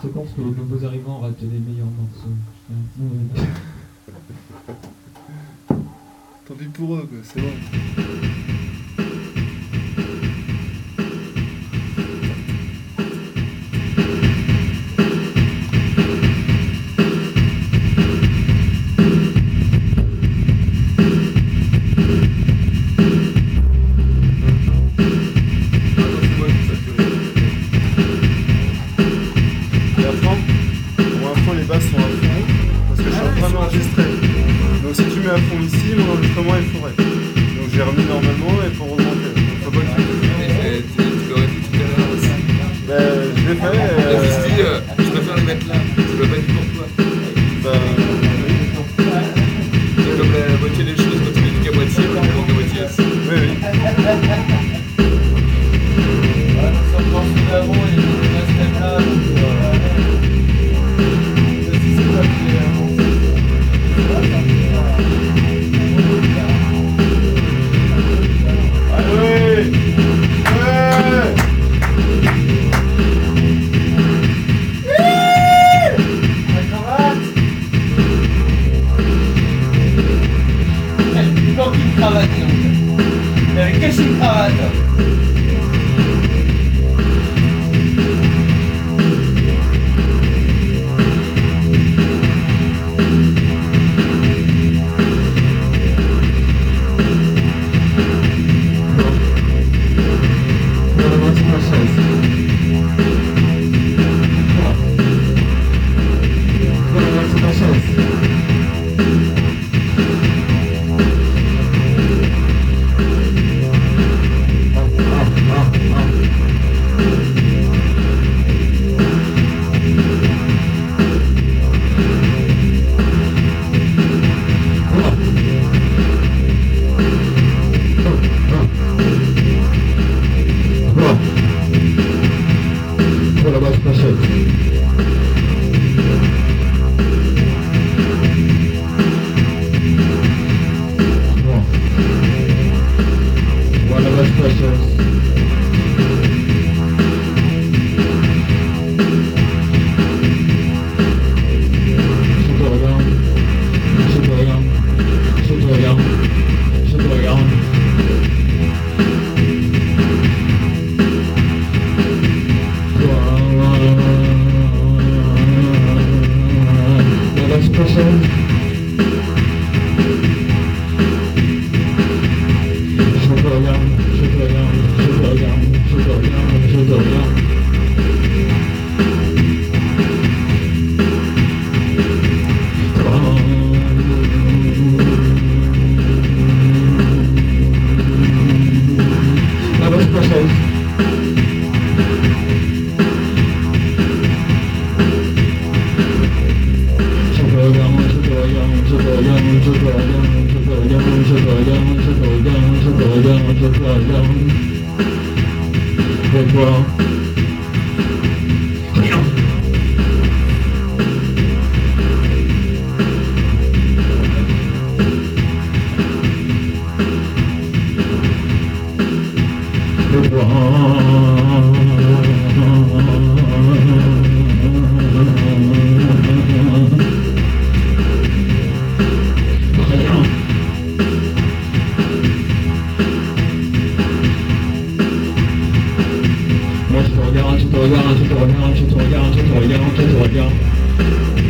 Je pense que les nouveaux arrivants auraient été les meilleurs morceaux. Tant pis pour eux, quoi, c'est bon. À fond ici, mon enregistrement est forêt. Donc j'ai remis normalement et pour augmenter. Faut pas que tu l'aurais dit tout à l'heure aussi. Je l'ai fait. Je préfère les mettre là. Tu l'as pas dit pour toi. C'est comme la moitié des choses quand tu les dis qu'à moitié, on manque à moitié aussi. Oui, oui. Ça me pense d'avant, il y a des restes là. C'est pas clair. Qu'est-ce qu'il cravate? Je te regarde, je te regarde, je te regarde, je te regarde, je te regarde, je te regarde.